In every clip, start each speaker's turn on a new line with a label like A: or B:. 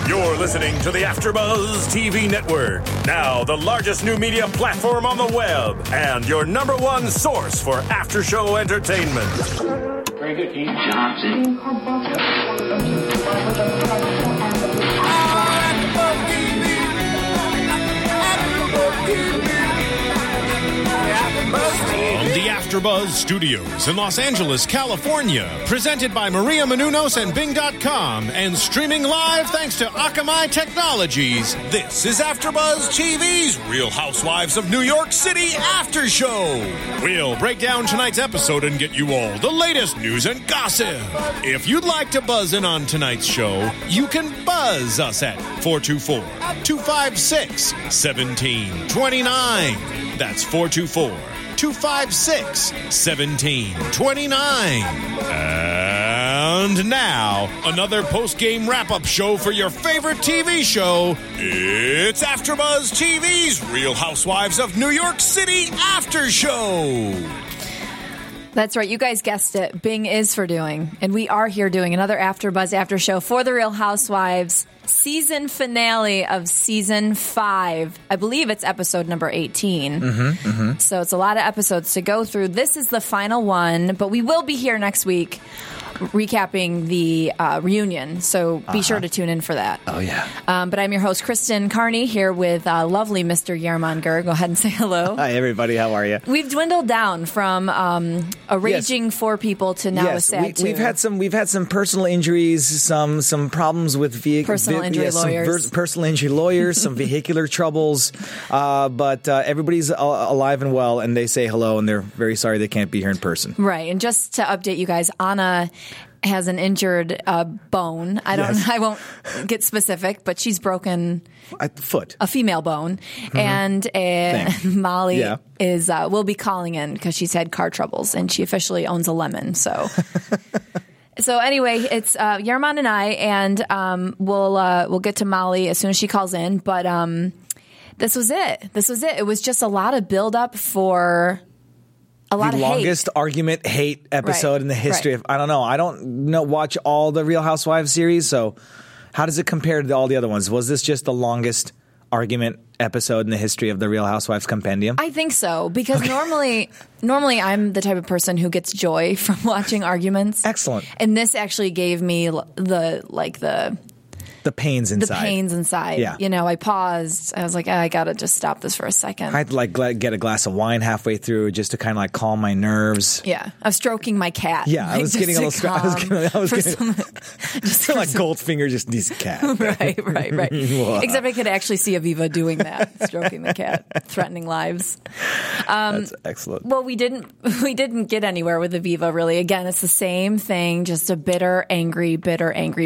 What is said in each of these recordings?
A: You're listening to the AfterBuzz TV Network, now the largest new media platform on the web, and your number one source for after-show entertainment.
B: Very good, Keith Johnson.
A: From the AfterBuzz Studios in Los Angeles, California, presented by Maria Menounos and Bing.com, and streaming live thanks to Akamai Technologies, this is AfterBuzz TV's Real Housewives of New York City After Show. We'll break down tonight's episode and get you all the latest news and gossip. If you'd like to buzz in on tonight's show, you can buzz us at 424-256-1729. That's 424-256-1729. And now, another post-game wrap-up show for your favorite TV show. It's AfterBuzz TV's Real Housewives of New York City After Show.
C: That's right. You guys guessed it. Bing is for doing. And we are here doing another AfterBuzz After Show for The Real Housewives. Season finale of Season 5. I believe it's episode number 18. So it's a lot of episodes to go through. This is the final one, but we will be here next week recapping the reunion. So be sure to tune in for that.
D: Oh, yeah.
C: But I'm your host, Kristen Carney, here with lovely Mr. Yerman Gur. Go ahead and say hello.
D: Hi, everybody. How are you?
C: We've dwindled down from a raging four people to now a sad two.
D: We've had some personal injuries, some problems with
C: personal injury lawyers,
D: some vehicular troubles. But everybody's alive and well, and they say hello, and they're very sorry they can't be here in person.
C: Right. And just to update you guys, Anna has an injured bone. I won't get specific, but she's broken
D: a foot,
C: a female bone, and Molly is will be calling in because she's had car troubles, and she officially owns a lemon. So. So anyway, it's Yerman and I, and we'll get to Molly as soon as she calls in. But this was it. It was just a lot of build up for a lot of hate. The
D: longest argument hate episode in the history of. I don't know. Watch all the Real Housewives series. So how does it compare to all the other ones? Was this just the longest argument episode in the history of the Real Housewives compendium?
C: I think so, because normally I'm the type of person who gets joy from watching arguments.
D: Excellent.
C: And this actually gave me the
D: pains inside.
C: The pains inside.
D: Yeah.
C: You know, I paused. I was like, I got to just stop this for a second.
D: I'd get a glass of wine halfway through just to kind of calm my nerves.
C: Yeah. I was stroking my cat.
D: Yeah. I was getting a little I was getting just like Goldfinger just needs a cat.
C: Right. Except I could actually see Aviva doing that, stroking the cat, threatening lives.
D: That's excellent.
C: Well, we didn't get anywhere with Aviva, really. Again, it's the same thing, just a bitter, angry. But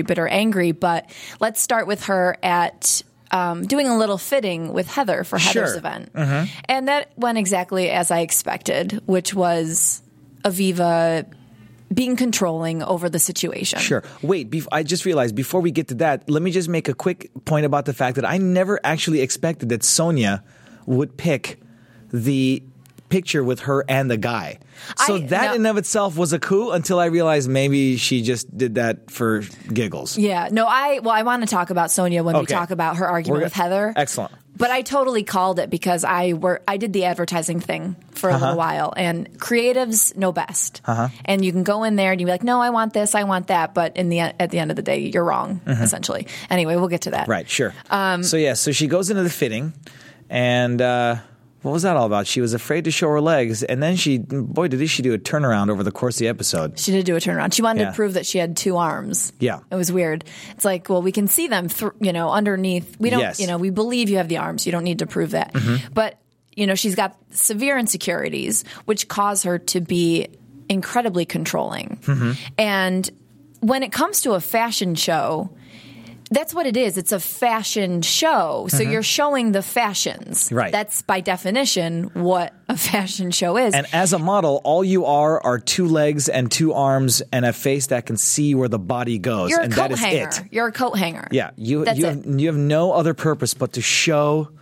C: let's start with her at doing a little fitting with Heather for Heather's event. And that went exactly as I expected, which was Aviva being controlling over the situation.
D: Sure. Wait, I just realized before we get to that, let me just make a quick point about the fact that I never actually expected that Sonia would pick the picture with her and the guy. So in and of itself was a coup until I realized maybe she just did that for giggles.
C: Yeah. No, I want to talk about Sonia when we talk about her argument with Heather.
D: Excellent.
C: But I totally called it because I did the advertising thing for a little while, and creatives know best. And you can go in there and you be like, no, I want this, I want that. But at the end of the day, you're wrong, essentially. Anyway, we'll get to that.
D: Right, sure. So she goes into the fitting, and what was that all about? She was afraid to show her legs, and then did she do a turnaround over the course of the episode.
C: She did do a turnaround. She wanted to prove that she had two arms.
D: Yeah.
C: It was weird. It's like, well, we can see them, underneath. We don't, we believe you have the arms. You don't need to prove that. But, she's got severe insecurities, which cause her to be incredibly controlling. And when it comes to a fashion show, that's what it is. It's a fashion show. So you're showing the fashions.
D: Right.
C: That's by definition what a fashion show is.
D: And as a model, all you are 2 legs and 2 arms and a face that can see where the body goes.
C: You're a
D: and
C: coat
D: that is
C: hanger.
D: it.
C: You're a coat hanger.
D: Yeah. You have no other purpose but to show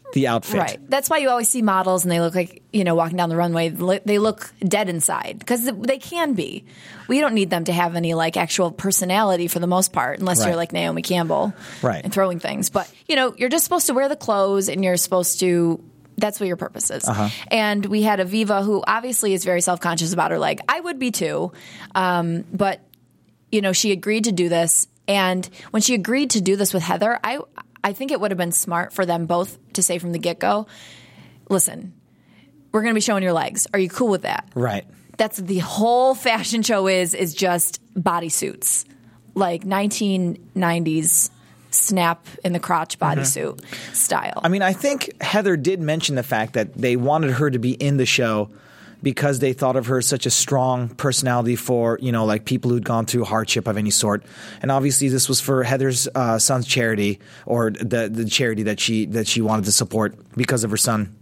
D: the outfit.
C: Right. That's why you always see models and they look like, walking down the runway, they look dead inside because they can be. We don't need them to have any like actual personality for the most part, unless you're like Naomi Campbell and throwing things. But, you're just supposed to wear the clothes and you're supposed to, that's what your purpose is. And we had Aviva who obviously is very self-conscious about her leg. I would be too. But, she agreed to do this. And when she agreed to do this with Heather, I think it would have been smart for them both to say from the get-go, listen, we're going to be showing your legs. Are you cool with that?
D: Right.
C: That's the whole fashion show is just bodysuits. Like 1990s snap in the crotch bodysuit style.
D: I mean, I think Heather did mention the fact that they wanted her to be in the show because they thought of her as such a strong personality for, like people who'd gone through hardship of any sort. And obviously this was for Heather's son's charity, or the charity that she wanted to support because of her son.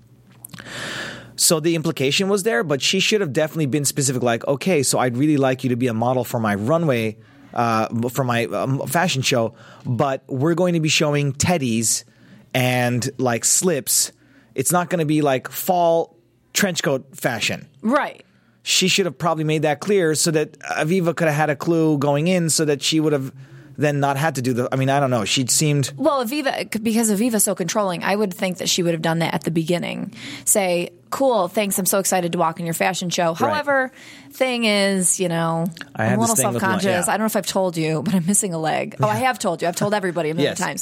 D: So the implication was there, but she should have definitely been specific, like, okay, so I'd really like you to be a model for my runway, for my fashion show, but we're going to be showing teddies and like slips. It's not going to be like fall trench coat fashion.
C: Right.
D: She should have probably made that clear so that Aviva could have had a clue going in so that she would have then not had to do I don't know. She seemed...
C: Well, because Aviva's so controlling, I would think that she would have done that at the beginning. Say, cool, thanks, I'm so excited to walk in your fashion show.
D: Right.
C: However, thing is, I'm a little self-conscious. I don't know if I've told you, but I'm missing a leg. Oh, I have told you. I've told everybody a million times.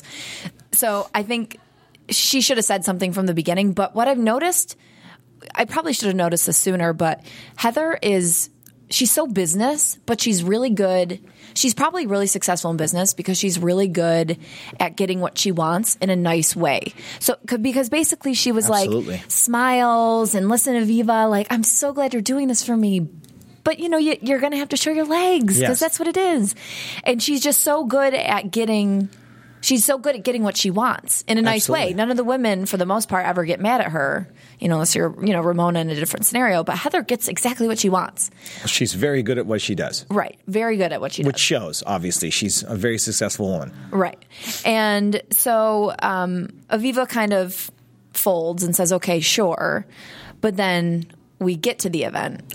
C: So I think she should have said something from the beginning. But what I've noticed... I probably should have noticed this sooner, but Heather she's so business, but she's really good. She's probably really successful in business because she's really good at getting what she wants in a nice way. So, because basically she was like smiles and listen to Aviva, like, I'm so glad you're doing this for me. But, you're going to have to show your legs because that's what it is. And she's just so good at getting... She's so good at getting what she wants in a nice way. None of the women, for the most part, ever get mad at her, unless you're, Ramona in a different scenario. But Heather gets exactly what she wants.
D: She's very good at what she does.
C: Right. Very good at what she does.
D: Which shows, obviously. She's a very successful woman.
C: Right. And so Aviva kind of folds and says, okay, sure. But then we get to the event.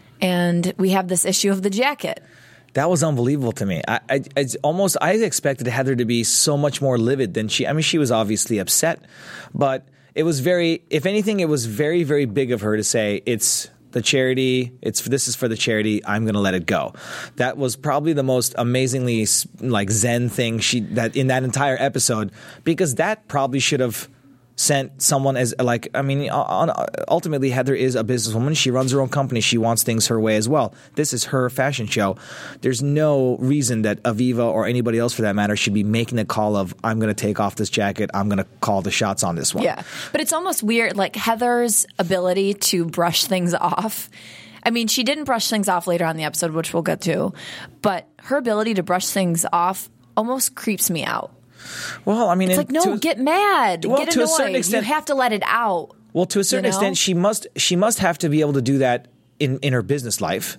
C: And we have this issue of the jacket.
D: That was unbelievable to me. I expected Heather to be so much more livid than she. I mean, she was obviously upset, but it was if anything, it was very, very big of her to say it's the charity. This is for the charity. I'm going to let it go. That was probably the most amazingly like Zen thing that in that entire episode, because that probably should have sent someone as like, ultimately Heather is a businesswoman. She runs her own company. She wants things her way as well. This is her fashion show. There's no reason that Aviva or anybody else for that matter should be making the call of, I'm going to take off this jacket. I'm going to call the shots on this one.
C: Yeah. But it's almost weird, like Heather's ability to brush things off. I mean, she didn't brush things off later on in the episode, which we'll get to, but her ability to brush things off almost creeps me out.
D: Well,
C: it's like, no, get mad, get annoyed.
D: To a certain extent,
C: you have to let it out.
D: Well, to a certain extent, she must have to be able to do that in her business life.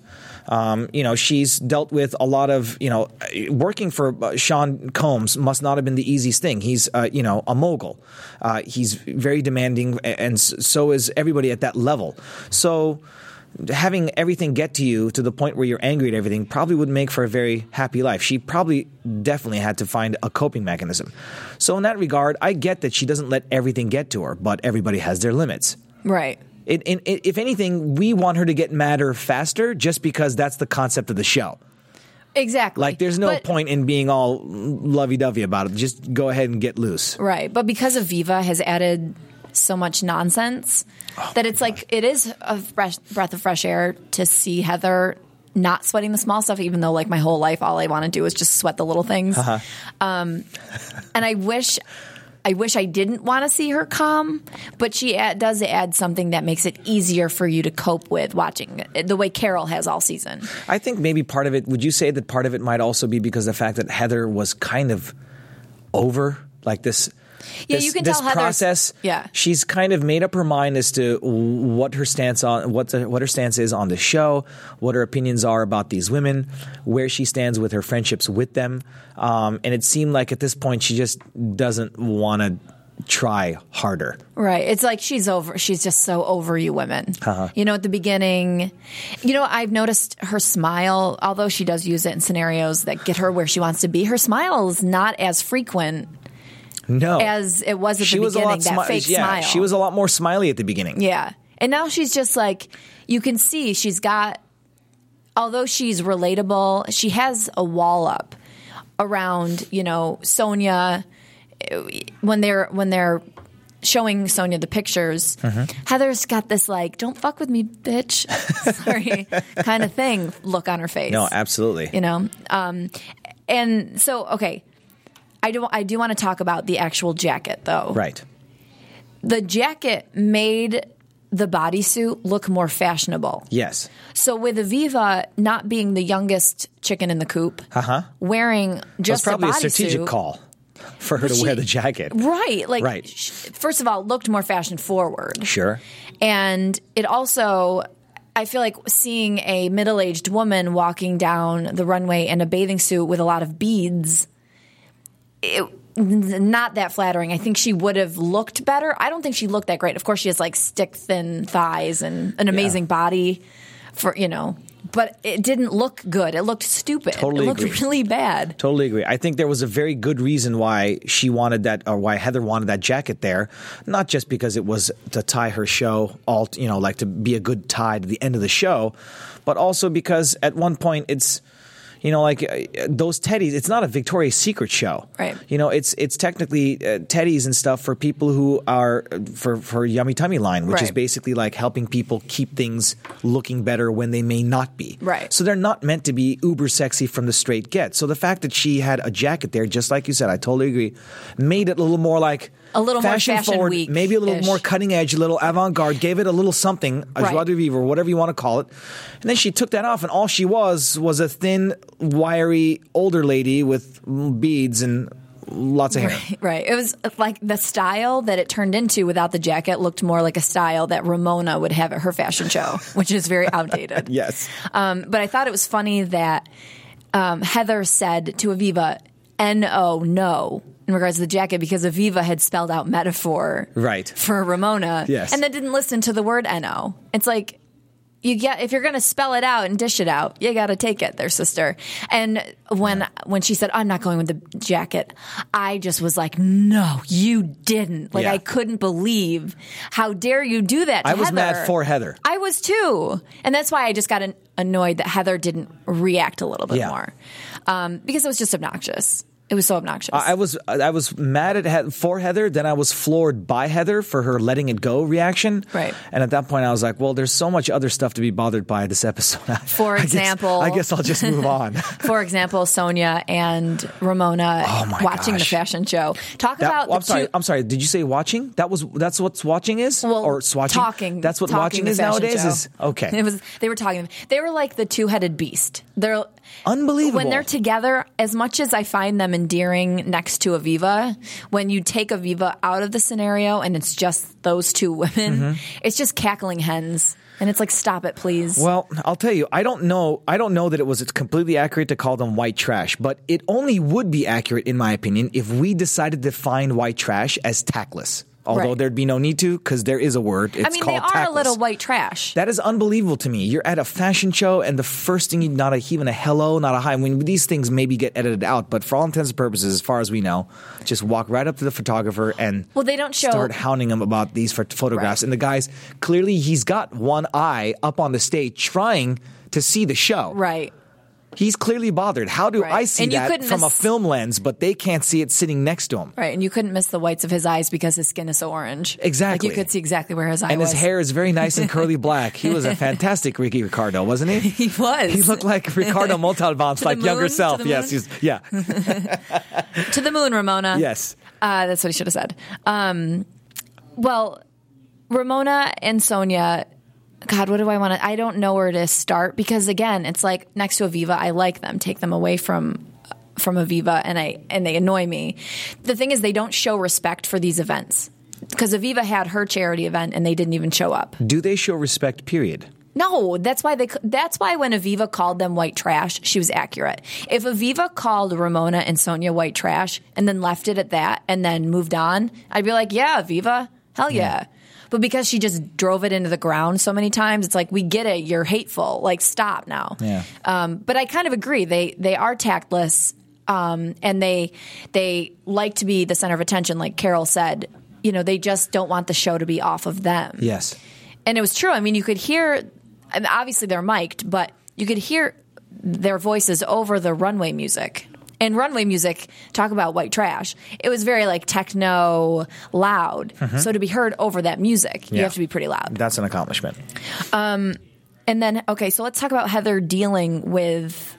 D: She's dealt with a lot of, working for Sean Combs must not have been the easiest thing. He's, a mogul. He's very demanding, and so is everybody at that level. So having everything get to you to the point where you're angry at everything probably would make for a very happy life. She probably definitely had to find a coping mechanism. So in that regard, I get that she doesn't let everything get to her, but everybody has their limits.
C: Right.
D: If anything, we want her to get madder faster just because that's the concept of the show.
C: Exactly.
D: Like, there's no point in being all lovey-dovey about it. Just go ahead and get loose.
C: Right. But because Aviva has added so much nonsense that it's like, it is a breath of fresh air to see Heather not sweating the small stuff, even though, like, my whole life, all I want to do is just sweat the little things. And I wish I didn't want to see her calm, but she does add something that makes it easier for you to cope with watching the way Carol has all season.
D: I think maybe part of it, would you say that part of it might also be because of the fact that Heather was kind of over, like this...
C: Yeah, you can tell Heather's
D: process.
C: Yeah,
D: she's kind of made up her mind as to what her stance is on the show, what her opinions are about these women, where she stands with her friendships with them, and it seemed like at this point she just doesn't want to try harder.
C: Right. It's like she's just so over you women. You know, at the beginning, you know, I've noticed her smile, although she does use it in scenarios that get her where she wants to be, her smile is not as frequent as it was at the beginning, that fake smile.
D: She was a lot more smiley at the beginning.
C: Yeah. And now she's just like, you can see she's got, although she's relatable, she has a wall up around, you know, Sonia. When they're showing Sonia the pictures, Heather's got this like, don't fuck with me, bitch, sorry, kind of thing look on her face.
D: No, absolutely.
C: You know? And so, okay, I do want to talk about the actual jacket, though.
D: Right.
C: The jacket made the bodysuit look more fashionable.
D: Yes.
C: So with Aviva not being the youngest chicken in the coop, wearing just a bodysuit.
D: That's probably a strategic call for her to wear the jacket.
C: Right. Like, first of all, it looked more fashion forward.
D: Sure.
C: And it also, I feel like seeing a middle-aged woman walking down the runway in a bathing suit with a lot of beads, not that flattering. I think she would have looked better. I don't think she looked that great. Of course, she has like stick-thin thighs and an amazing body for, you know. But it didn't look good. It looked stupid.
D: Totally
C: It looked really bad.
D: Totally agree. I think there was a very good reason why she wanted that, or why Heather wanted that jacket there. Not just because it was to tie her show, like to be a good tie to the end of the show, but also because at one point it's, you know, like those teddies, it's not a Victoria's Secret show.
C: Right.
D: You know, it's technically teddies and stuff for people who are for Yummy Tummy line, which is basically like helping people keep things looking better when they may not be.
C: Right.
D: So they're not meant to be uber sexy from the straight get. So the fact that she had a jacket there, just like you said, I totally agree, made it a little more like
C: a little
D: fashion
C: more fashion
D: forward,
C: week,
D: maybe a little more cutting edge, a little avant garde, gave it a little something, a joie de vivre, or whatever you want to call it. And then she took that off, and all she was a thin, wiry older lady with beads and lots of hair.
C: Right. It was like the style that it turned into without the jacket looked more like a style that Ramona would have at her fashion show, which is very outdated.
D: Yes.
C: But I thought it was funny that Heather said to Aviva, N-O, no, in regards to the jacket, because Aviva had spelled out metaphor for Ramona.
D: Yes.
C: And then didn't listen to the word N-O. It's like, if you're going to spell it out and dish it out, you got to take it there, sister. And when she said, I'm not going with the jacket, I just was like, no, you didn't. Like, I couldn't believe, how dare you do that to Heather.
D: I was mad for Heather.
C: I was too. And that's why I just got annoyed that Heather didn't react a little bit more. Because it was just obnoxious. It was so obnoxious.
D: I was mad at for Heather, then I was floored by Heather for her letting it go reaction.
C: Right.
D: And at that point I was like, well, there's so much other stuff to be bothered by this episode.
C: For example,
D: I guess I'll just move on.
C: For example, Sonia and Ramona watching the fashion show. I'm sorry. Did you say watching? That's what watching is?
D: Well, or swatching?
C: Talking.
D: That's what watching is nowadays? Okay.
C: They were talking. They were like the two-headed beast. They're
D: unbelievable.
C: When they're together, as much as I find them endearing next to Aviva, when you take Aviva out of the scenario and it's just those two women, it's just cackling hens. And it's like, stop it, please.
D: Well, I'll tell you, I don't know that it's completely accurate to call them white trash, but it only would be accurate, in my opinion, if we decided to define white trash as tactless. Although there'd be no need to, because there is a word. It's called tactless.
C: They are a little white trash.
D: That is unbelievable to me. You're at a fashion show, and the first thing, not even a hello, not a hi. I mean, these things maybe get edited out, but for all intents and purposes, as far as we know, just walk right up to the photographer and
C: they don't
D: start hounding him about these photographs. And the guy's clearly, he's got one eye up on the stage trying to see the show.
C: Right.
D: He's clearly bothered. How do I see that from a film lens, but they can't see it sitting next to him?
C: Right, and you couldn't miss the whites of his eyes because his skin is so orange.
D: Exactly.
C: Like you could see exactly where his eye was.
D: And his hair is very nice and curly black. He was a fantastic Ricky Ricardo, wasn't he?
C: He was.
D: He looked like Ricardo Montalban's like younger self. Yes, yeah.
C: To the moon, Ramona.
D: Yes.
C: That's what he should have said. Well, Ramona and Sonia... God, what do I want to... I don't know where to start because, again, it's like next to Aviva, I like them. Take them away from Aviva, and they annoy me. The thing is, they don't show respect for these events because Aviva had her charity event, and they didn't even show up.
D: Do they show respect, period?
C: No, that's why when Aviva called them white trash, she was accurate. If Aviva called Ramona and Sonia white trash and then left it at that and then moved on, I'd be like, yeah, Aviva, hell yeah. But because she just drove it into the ground so many times, it's like, we get it, you're hateful. Like, stop now.
D: Yeah.
C: But I kind of agree. They are tactless, and they like to be the center of attention, like Carol said. You know, they just don't want the show to be off of them.
D: Yes.
C: And it was true. I mean, you could hear, obviously they're mic'd, but you could hear their voices over the runway music. And runway music, talk about white trash. It was very like techno loud. So to be heard over that music, you have to be pretty loud.
D: That's an accomplishment.
C: And then, okay, so let's talk about Heather dealing with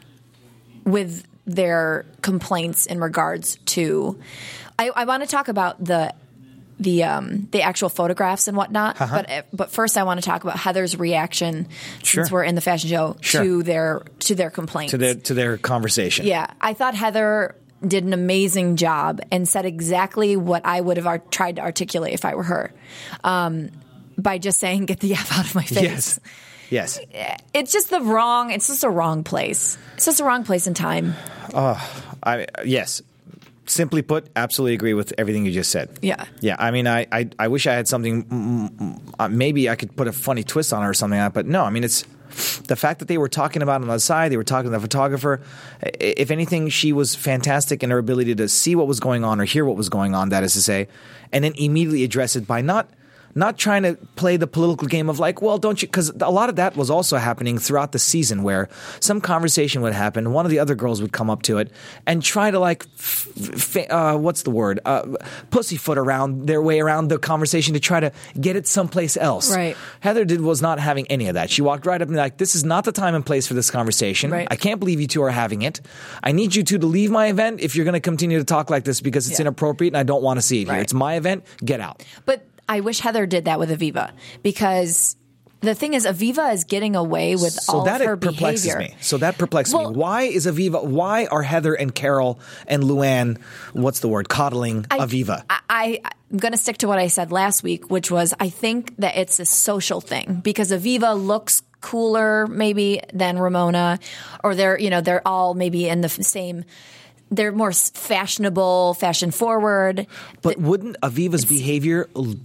C: their complaints in regards to. I want to talk about the actual photographs and whatnot, but first I want to talk about Heather's reaction, since we're in the fashion show, to their complaints,
D: to their conversation.
C: Yeah, I thought Heather did an amazing job and said exactly what I would have tried to articulate if I were her, by just saying, "Get the F out of my face."
D: Yes.
C: It's just a wrong place. It's just a wrong place and time.
D: Yes. Simply put, absolutely agree with everything you just said.
C: Yeah.
D: Yeah. I mean, I wish I had something, maybe I could put a funny twist on it or something like that. But no, I mean, it's the fact that they were talking about it on the side, they were talking to the photographer. If anything, she was fantastic in her ability to see what was going on or hear what was going on, that is to say, and then immediately address it by not trying to play the political game of like, well, don't you? Because a lot of that was also happening throughout the season where some conversation would happen. One of the other girls would come up to it and try to like, what's the word? Pussyfoot around their way around the conversation to try to get it someplace else.
C: Right.
D: Heather was not having any of that. She walked right up and like, this is not the time and place for this conversation.
C: Right.
D: I can't believe you two are having it. I need you two to leave my event if you're going to continue to talk like this because it's inappropriate and I don't want to see it here. It's my event. Get out.
C: But I wish Heather did that with Aviva, because the thing is, Aviva is getting away with all of her behavior.
D: So that perplexes me. Why are Heather and Carol and Luann, coddling Aviva?
C: I'm going to stick to what I said last week, which was I think that it's a social thing, because Aviva looks cooler maybe than Ramona, or they're all maybe in the same. They're more fashionable, fashion forward.
D: But wouldn't Aviva's behavior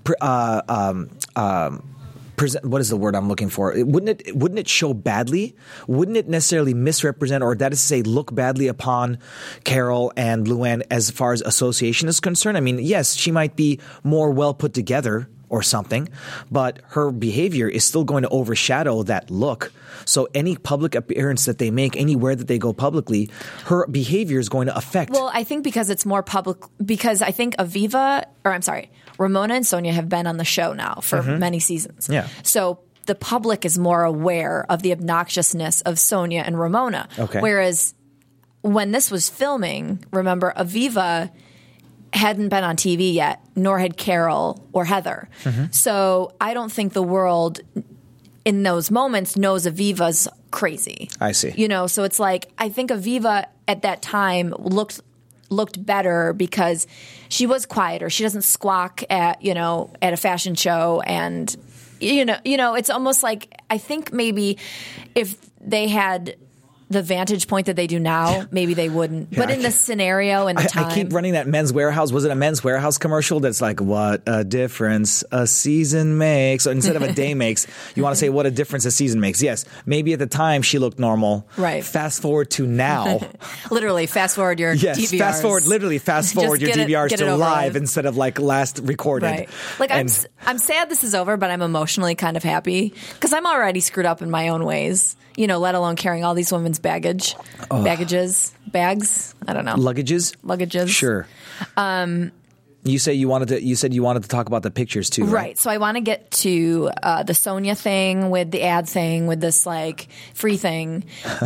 D: present? What is the word I'm looking for? Wouldn't it show badly? Wouldn't it necessarily misrepresent, or that is to say, look badly upon Carol and Luann as far as association is concerned? I mean, yes, she might be more well put together or something, but her behavior is still going to overshadow that look. So any public appearance that they make, anywhere that they go publicly, her behavior is going to affect.
C: Well, I think because it's more public, because I think Ramona and Sonia have been on the show now for many seasons.
D: Yeah.
C: So the public is more aware of the obnoxiousness of Sonia and Ramona.
D: Okay.
C: Whereas when this was filming, remember, Aviva hadn't been on TV yet, nor had Carol or Heather. So I don't think the world in those moments knows Aviva's crazy.
D: I see.
C: So it's like, I think Aviva at that time looked better because she was quieter. She doesn't squawk at a fashion show, and it's almost like, I think maybe if they had the vantage point that they do now, maybe they wouldn't.
D: Yeah,
C: but in the scenario and the time.
D: I keep running that Men's Warehouse. Was it a Men's Warehouse commercial that's like, what a difference a season makes? So instead of a day makes, you want to say what a difference a season makes. Yes, maybe at the time she looked normal.
C: Right.
D: Fast forward to now.
C: Literally, fast forward your DVRs.
D: Fast forward your DVRs to live instead of like last recorded.
C: Right. Like, I'm sad this is over, but I'm emotionally kind of happy because I'm already screwed up in my own ways. Let alone carrying all these women's bags. I don't know. Luggages.
D: Sure. You said you wanted to talk about the pictures too, right?
C: So I want to get to the Sonia thing with the ad thing with this like free thing.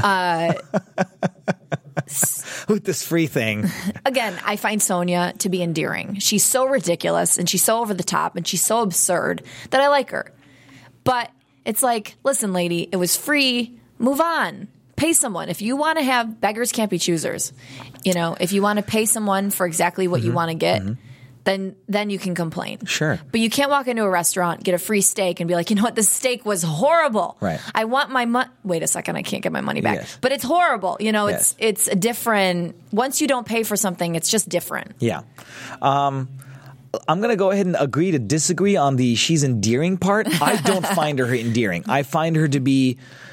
D: With this free thing.
C: Again, I find Sonia to be endearing. She's so ridiculous and she's so over the top and she's so absurd that I like her. But it's like, listen, lady, it was free. Move on. Pay someone. If you want to have beggars can't be choosers. If you want to pay someone for exactly what you want to get, then you can complain.
D: Sure.
C: But you can't walk into a restaurant, get a free steak, and be like, you know what, this steak was horrible.
D: Right.
C: I want my money. Wait a second, I can't get my money back.
D: Yes.
C: But it's horrible. You know,
D: Yes.
C: it's a different. Once you don't pay for something, it's just different.
D: Yeah. I'm going to go ahead and agree to disagree on the she's endearing part. I don't find her endearing. I find her to be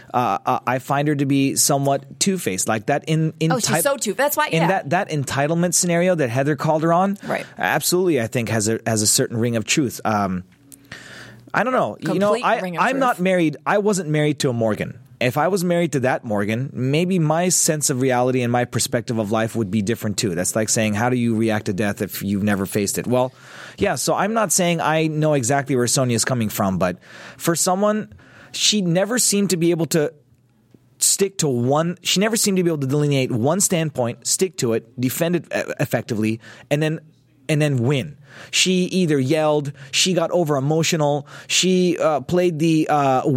D: somewhat two-faced, like that.
C: She's so two. That's why.
D: In
C: Yeah.
D: that entitlement scenario that Heather called her on,
C: Right.
D: Absolutely, I think has a certain ring of truth. I don't know.
C: Complete ring of
D: I'm
C: truth.
D: not married. I wasn't married to a Morgan. If I was married to that Morgan, maybe my sense of reality and my perspective of life would be different too. That's like saying, how do you react to death if you've never faced it? Well, yeah, so I'm not saying I know exactly where Sonia's coming from, but for someone, she never seemed to be able to stick to one. She never seemed to be able to delineate one standpoint, stick to it, defend it effectively, and then win. She either yelled, she got over emotional, she played the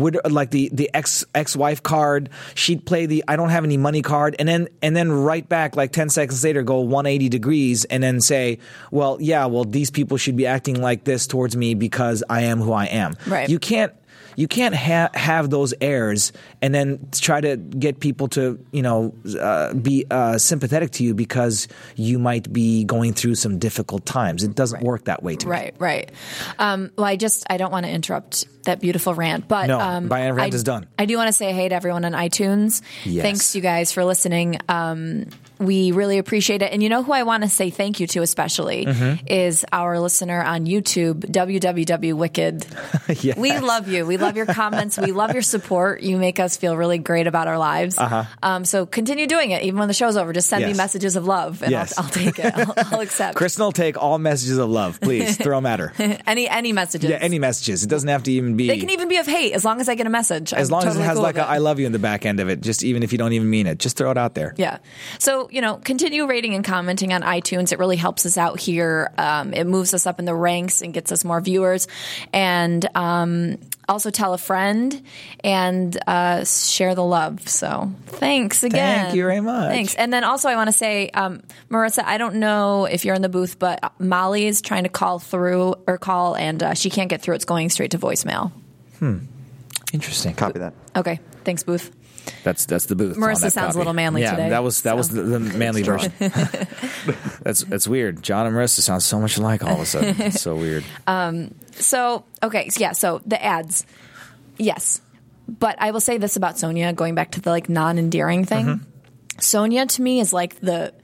D: ex-wife card, she'd play the I don't have any money card, and then right back like 10 seconds later go 180 degrees and then say, well, these people should be acting like this towards me because I am who I am.
C: Right.
D: You can't have those airs and then try to get people to, be sympathetic to you because you might be going through some difficult times. It doesn't work that way to me.
C: Right. Well, I don't want to interrupt that beautiful rant, but
D: No, my rant is done.
C: I do want to say hey to everyone on iTunes.
D: Yes.
C: Thanks you guys for listening. We really appreciate it. And you know who I want to say thank you to especially is our listener on YouTube, WWW Wicked.
D: Yes.
C: We love you. We love your comments. We love your support. You make us feel really great about our lives. So continue doing it. Even when the show's over, just send me
D: Yes.
C: messages of love and
D: Yes.
C: I'll take it. I'll accept.
D: Kristen will take all messages of love. Please throw them at her.
C: Any messages.
D: Yeah, any messages. It doesn't have to even be.
C: They can even be of hate as long as I get a message.
D: as
C: I'm
D: long as
C: totally
D: it has
C: cool
D: like
C: with
D: a I love you in the back end of it. Just even if you don't even mean it, just throw it out there.
C: Yeah. So, continue rating and commenting on iTunes. It really helps us out here. It moves us up in the ranks and gets us more viewers. And also tell a friend and share the love. So thanks again.
D: Thank you very much.
C: Thanks. And then also I want to say, Marissa, I don't know if you're in the booth, but Molly is trying to call and she can't get through. It's going straight to voicemail.
D: Interesting.
E: Copy that.
C: Okay. Thanks, booth.
D: That's the booth.
C: Marissa
D: on that
C: sounds
D: copy.
C: a little manly
D: yeah,
C: today,
D: that was the manly version. That's weird. John and Marissa sound so much alike all of a sudden. It's so weird.
C: So the ads. Yes. But I will say this about Sonia, going back to the non-endearing thing. Sonia to me is like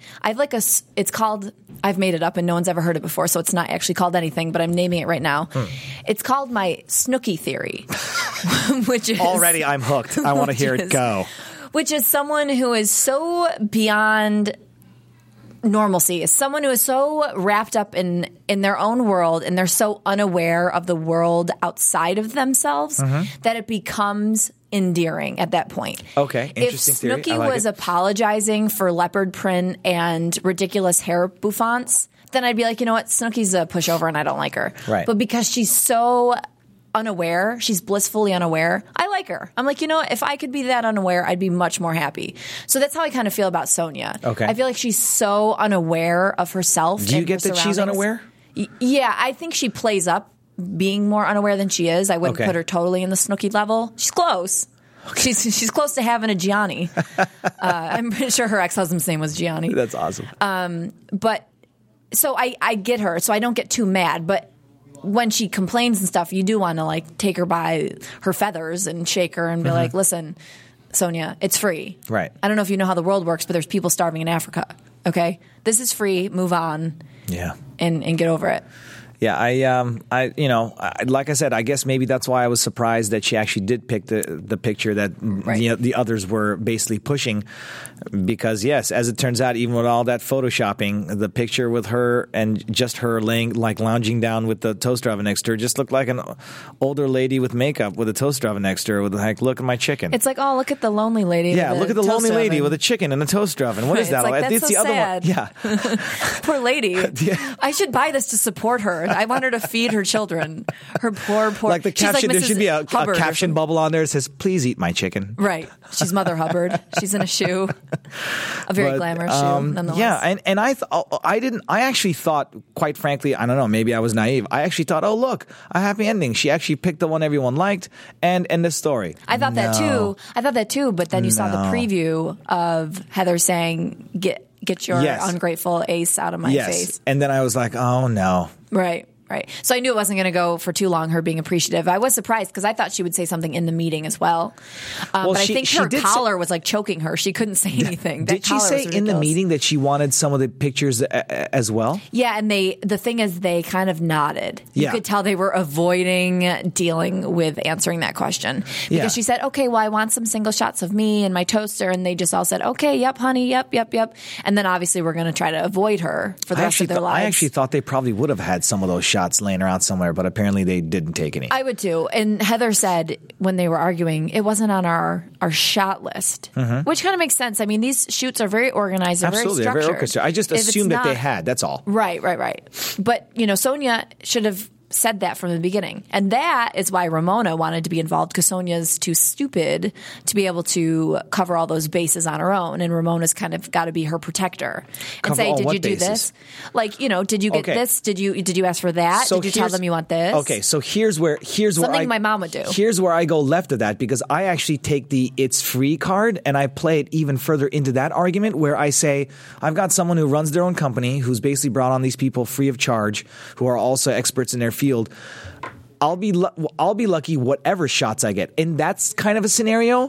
C: it's called, I've made it up and no one's ever heard it before, so it's not actually called anything, but I'm naming it right now. It's called my Snooki theory, which is
D: Already I'm hooked. I want to hear it go.
C: Which is someone who is so beyond normalcy, is someone who is so wrapped up in their own world and they're so unaware of the world outside of themselves that it becomes endearing at that point.
D: Okay, interesting theory.
C: If Snooki
D: I like
C: was
D: it.
C: apologizing for leopard print and ridiculous hair bouffants, then I'd be like, you know what, Snooki's a pushover and I don't like her.
D: Right.
C: But because she's so unaware, she's blissfully unaware, I like her. I'm like, if I could be that unaware, I'd be much more happy. So that's how I kind of feel about Sonia.
D: Okay.
C: I feel like she's so unaware of herself.
D: Do you
C: and
D: get
C: her
D: that she's
C: surroundings.
D: unaware?
C: Yeah, I think she plays up being more unaware than she is. I wouldn't
D: Okay.
C: put her totally in the Snooki level. She's close. Okay. She's close to having a Gianni. I'm pretty sure her ex-husband's name was Gianni.
D: That's awesome.
C: But so I get her, so I don't get too mad. But when she complains and stuff, you do want to take her by her feathers and shake her and be like, listen, Sonia, it's free.
D: Right.
C: I don't know if you know how the world works, but there's people starving in Africa. Okay? This is free. Move on
D: Yeah.
C: and get over it.
D: Yeah, like I said, I guess maybe that's why I was surprised that she actually did pick the picture that
C: Right.
D: the others were basically pushing, because yes, as it turns out, even with all that photoshopping, the picture with her and just her lounging down with the toaster oven next to her just looked like an older lady with makeup with a toaster oven next to her with look at my chicken.
C: It's like, oh, look at the lonely lady.
D: Yeah,
C: with
D: look at the lonely
C: toaster
D: lady
C: oven.
D: with a chicken and a toaster oven. What is
C: It's
D: that?
C: like, that's
D: it's
C: so
D: the other
C: sad.
D: one. Yeah.
C: Poor lady. I should buy this to support her. I want her to feed her children. Her poor.
D: Like the
C: she's
D: caption,
C: like
D: there should be a
C: Hubbard
D: caption bubble on there that says, "Please eat my chicken."
C: Right. She's Mother Hubbard. She's in a shoe, a very glamorous shoe. Nonetheless.
D: Yeah, and I actually thought, quite frankly, I don't know, maybe I was naive. I actually thought, oh look, a happy ending. She actually picked the one everyone liked, and end the story.
C: I thought that too. But then you saw the preview of Heather saying, "Get your ungrateful ace out of my face."
D: And then I was like, oh no.
C: Right. So I knew it wasn't going to go for too long, her being appreciative. I was surprised because I thought she would say something in the meeting as well. But I think her collar was like choking her. She couldn't say anything.
D: Did she say in the meeting that she wanted some of the pictures as well?
C: Yeah, and the thing is they kind of nodded. You could tell they were avoiding dealing with answering that question. Because she said, okay, well, I want some single shots of me and my toaster. And they just all said, okay, yep, honey, yep. And then obviously we're going to try to avoid her for the rest of their lives.
D: I actually thought they probably would have had some of those shots laying around somewhere, but apparently they didn't take any.
C: I would too. And Heather said when they were arguing, it wasn't on our shot list, which kind of makes sense. I mean, these shoots are very organized. They're
D: Absolutely,
C: very structured.
D: they're very orchestrated. I just assumed that they had. That's all.
C: Right. But, Sonia should have said that from the beginning. And that is why Ramona wanted to be involved, because Sonia's too stupid to be able to cover all those bases on her own. And Ramona's kind of got to be her protector and say, did you do this? Like, did you get this? Did you ask for that?
D: So
C: did you tell them you want this?
D: Okay, so here's
C: something my mom would do.
D: Here's where I go left of that, because I actually take the "it's free" card and I play it even further into that argument, where I say, I've got someone who runs their own company, who's basically brought on these people free of charge, who are also experts in their field. I'll be lucky whatever shots I get. And that's kind of a scenario.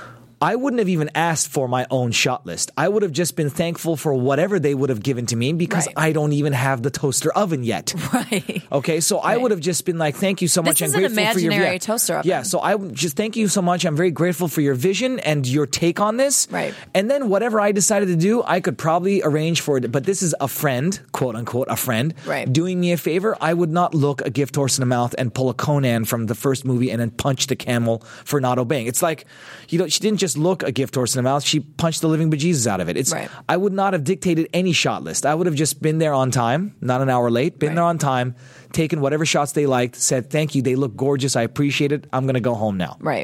D: I wouldn't have even asked for my own shot list. I would have just been thankful for whatever they would have given to me, because I don't even have the toaster oven yet.
C: Right.
D: Okay, so I would have just been like, thank you so much.
C: This is
D: I'm
C: an
D: grateful for your
C: imaginary toaster oven.
D: Yeah, so I just thank you so much. I'm very grateful for your vision and your take on this.
C: Right.
D: And then whatever I decided to do, I could probably arrange for it. But this is a friend, quote unquote, a friend, doing me a favor. I would not look a gift horse in the mouth and pull a Conan from the first movie and then punch the camel for not obeying. It's like, she didn't just look a gift horse in the mouth, she punched the living bejesus out of it. I would not have dictated any shot list. I would have just been there on time, not an hour late, been there on time, taken whatever shots they liked, said thank you, they look gorgeous, I appreciate it, I'm going to go home now.
C: Right.